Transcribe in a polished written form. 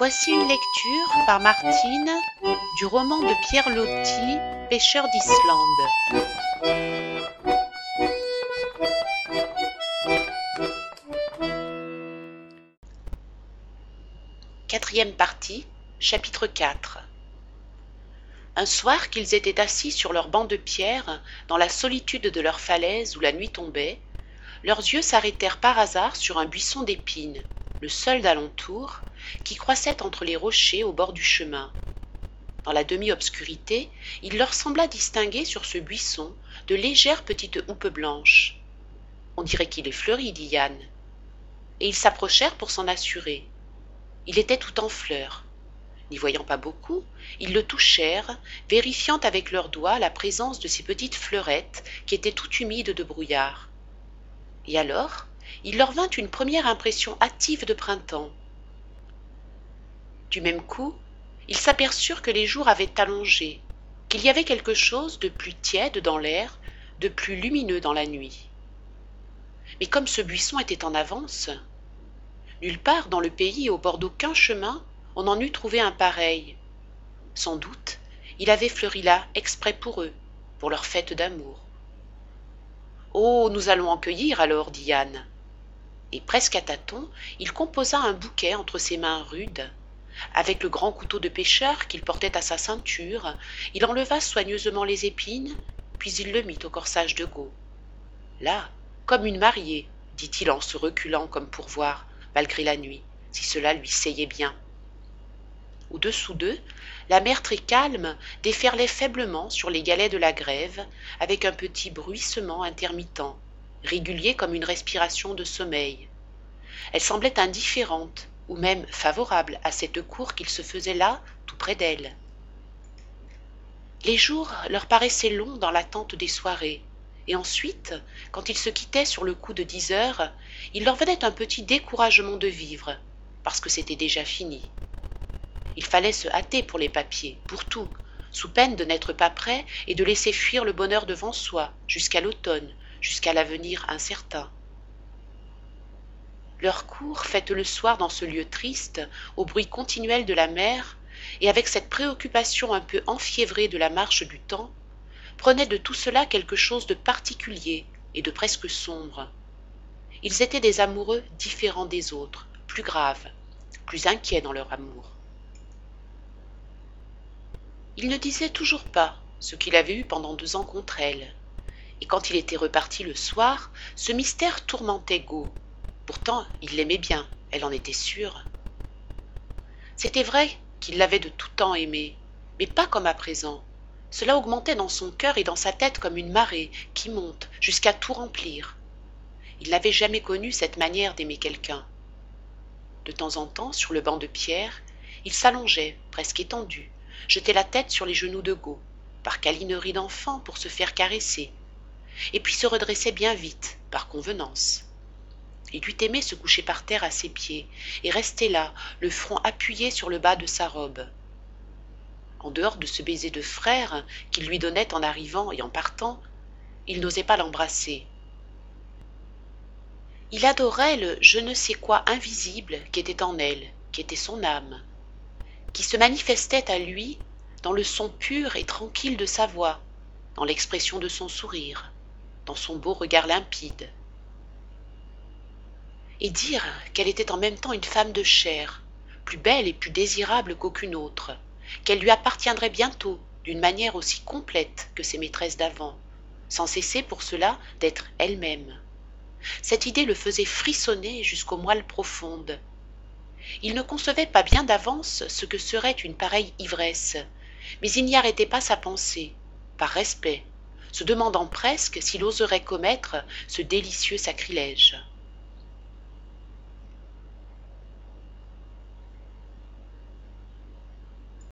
Voici une lecture par Martine du roman de Pierre Loti, Pêcheur d'Islande. Quatrième partie, chapitre 4. Un soir qu'ils étaient assis sur leur banc de pierre, dans la solitude de leur falaise où la nuit tombait, leurs yeux s'arrêtèrent par hasard sur un buisson d'épines, le seul d'alentour, qui croissait entre les rochers au bord du chemin. Dans la demi-obscurité, il leur sembla distinguer sur ce buisson de légères petites houppes blanches. « On dirait qu'il est fleuri, dit Yann. » Et ils s'approchèrent pour s'en assurer. Il était tout en fleurs. N'y voyant pas beaucoup, ils le touchèrent, vérifiant avec leurs doigts la présence de ces petites fleurettes qui étaient toutes humides de brouillard. Et alors, il leur vint une première impression hâtive de printemps. Du même coup, ils s'aperçurent que les jours avaient allongé, qu'il y avait quelque chose de plus tiède dans l'air, de plus lumineux dans la nuit. Mais comme ce buisson était en avance, nulle part dans le pays et au bord d'aucun chemin, on en eût trouvé un pareil. Sans doute, il avait fleuri là exprès pour eux, pour leur fête d'amour. « Oh, nous allons en cueillir alors, dit Yann. » Et presque à tâtons, il composa un bouquet entre ses mains rudes. Avec le grand couteau de pêcheur qu'il portait à sa ceinture, il enleva soigneusement les épines, puis il le mit au corsage de Go. Là, comme une mariée, dit-il en se reculant comme pour voir, malgré la nuit, si cela lui seyait bien. Au-dessous d'eux, la mer très calme déferlait faiblement sur les galets de la grève, avec un petit bruissement intermittent, régulier comme une respiration de sommeil. Elle semblait indifférente, ou même favorable à cette cour qu'il se faisait là, tout près d'elle. Les jours leur paraissaient longs dans l'attente des soirées, et ensuite, quand ils se quittaient sur le coup de 10 heures, il leur venait un petit découragement de vivre, parce que c'était déjà fini. Il fallait se hâter pour les papiers, pour tout, sous peine de n'être pas prêt et de laisser fuir le bonheur devant soi, jusqu'à l'automne, jusqu'à l'avenir incertain. Leur cour, faite le soir dans ce lieu triste, au bruit continuel de la mer, et avec cette préoccupation un peu enfiévrée de la marche du temps, prenait de tout cela quelque chose de particulier et de presque sombre. Ils étaient des amoureux différents des autres, plus graves, plus inquiets dans leur amour. Il ne disait toujours pas ce qu'il avait eu pendant 2 ans contre elle, et quand il était reparti le soir, ce mystère tourmentait Go. Pourtant, il l'aimait bien, elle en était sûre. C'était vrai qu'il l'avait de tout temps aimée, mais pas comme à présent. Cela augmentait dans son cœur et dans sa tête comme une marée qui monte jusqu'à tout remplir. Il n'avait jamais connu cette manière d'aimer quelqu'un. De temps en temps, sur le banc de pierre, il s'allongeait, presque étendu, jetait la tête sur les genoux de Go, par câlinerie d'enfant pour se faire caresser, et puis se redressait bien vite, par convenance. Il eût aimé se coucher par terre à ses pieds et rester là, le front appuyé sur le bas de sa robe. En dehors de ce baiser de frère qu'il lui donnait en arrivant et en partant, il n'osait pas l'embrasser. Il adorait le je ne sais quoi invisible qui était en elle, qui était son âme, qui se manifestait à lui dans le son pur et tranquille de sa voix, dans l'expression de son sourire, dans son beau regard limpide. Et dire qu'elle était en même temps une femme de chair, plus belle et plus désirable qu'aucune autre, qu'elle lui appartiendrait bientôt d'une manière aussi complète que ses maîtresses d'avant, sans cesser pour cela d'être elle-même. Cette idée le faisait frissonner jusqu'aux moelles profondes. Il ne concevait pas bien d'avance ce que serait une pareille ivresse, mais il n'y arrêtait pas sa pensée, par respect, se demandant presque s'il oserait commettre ce délicieux sacrilège.